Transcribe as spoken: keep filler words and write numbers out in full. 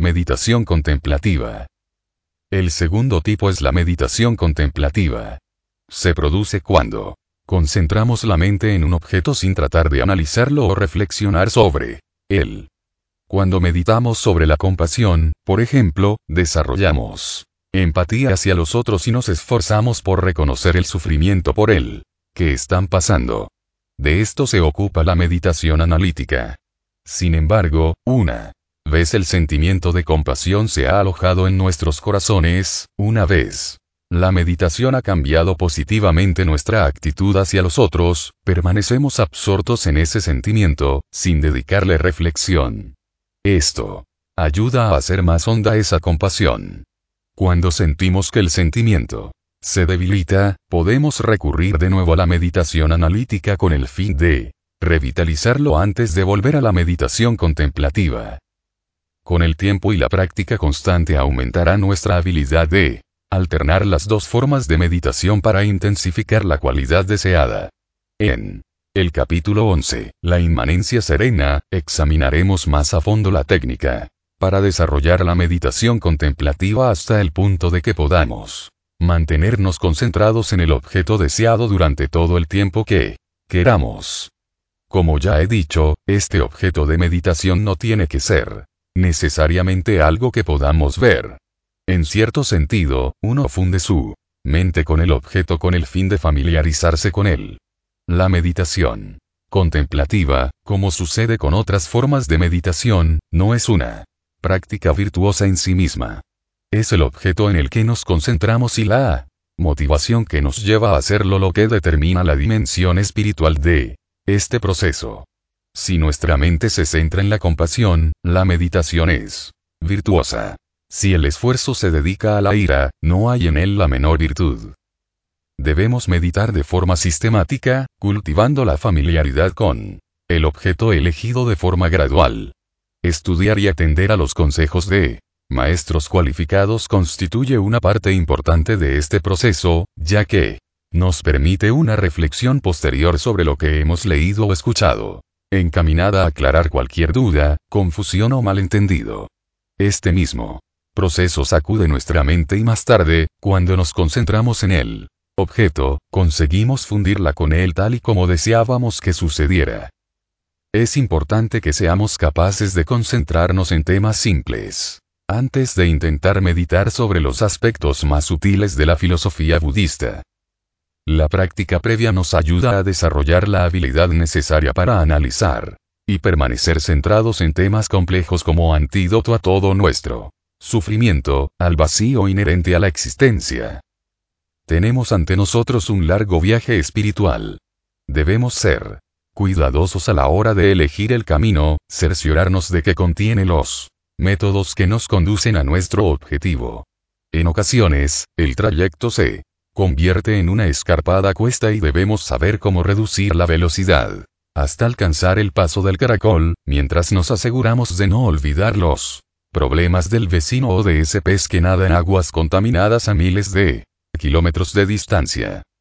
Meditación contemplativa. El segundo tipo es la meditación contemplativa. Se produce cuando concentramos la mente en un objeto sin tratar de analizarlo o reflexionar sobre él. Cuando meditamos sobre la compasión, por ejemplo, desarrollamos empatía hacia los otros y nos esforzamos por reconocer el sufrimiento por el que están pasando. De esto se ocupa la meditación analítica. Sin embargo, una vez el sentimiento de compasión se ha alojado en nuestros corazones, una vez la meditación ha cambiado positivamente nuestra actitud hacia los otros, permanecemos absortos en ese sentimiento, sin dedicarle reflexión. Esto ayuda a hacer más honda esa compasión. Cuando sentimos que el sentimiento se debilita, podemos recurrir de nuevo a la meditación analítica con el fin de revitalizarlo antes de volver a la meditación contemplativa. Con el tiempo y la práctica constante aumentará nuestra habilidad de alternar las dos formas de meditación para intensificar la cualidad deseada. En el capítulo once, la inmanencia serena, examinaremos más a fondo la técnica para desarrollar la meditación contemplativa hasta el punto de que podamos mantenernos concentrados en el objeto deseado durante todo el tiempo que queramos. Como ya he dicho, este objeto de meditación no tiene que ser necesariamente algo que podamos ver. En cierto sentido, uno funde su mente con el objeto con el fin de familiarizarse con él. La meditación contemplativa, como sucede con otras formas de meditación, no es una práctica virtuosa en sí misma. Es el objeto en el que nos concentramos y la motivación que nos lleva a hacerlo lo que determina la dimensión espiritual de este proceso. Si nuestra mente se centra en la compasión, la meditación es virtuosa. Si el esfuerzo se dedica a la ira, no hay en él la menor virtud. Debemos meditar de forma sistemática, cultivando la familiaridad con el objeto elegido de forma gradual. Estudiar y atender a los consejos de maestros cualificados constituye una parte importante de este proceso, ya que nos permite una reflexión posterior sobre lo que hemos leído o escuchado, encaminada a aclarar cualquier duda, confusión o malentendido. Este mismo proceso sacude nuestra mente y más tarde, cuando nos concentramos en el objeto, conseguimos fundirla con él tal y como deseábamos que sucediera. Es importante que seamos capaces de concentrarnos en temas simples, antes de intentar meditar sobre los aspectos más sutiles de la filosofía budista. La práctica previa nos ayuda a desarrollar la habilidad necesaria para analizar y permanecer centrados en temas complejos como antídoto a todo nuestro sufrimiento, al vacío inherente a la existencia. Tenemos ante nosotros un largo viaje espiritual. Debemos ser cuidadosos a la hora de elegir el camino, cerciorarnos de que contiene los métodos que nos conducen a nuestro objetivo. En ocasiones, el trayecto se convierte en una escarpada cuesta y debemos saber cómo reducir la velocidad hasta alcanzar el paso del caracol, mientras nos aseguramos de no olvidar los problemas del vecino o de ese pez que nada en aguas contaminadas a miles de kilómetros de distancia.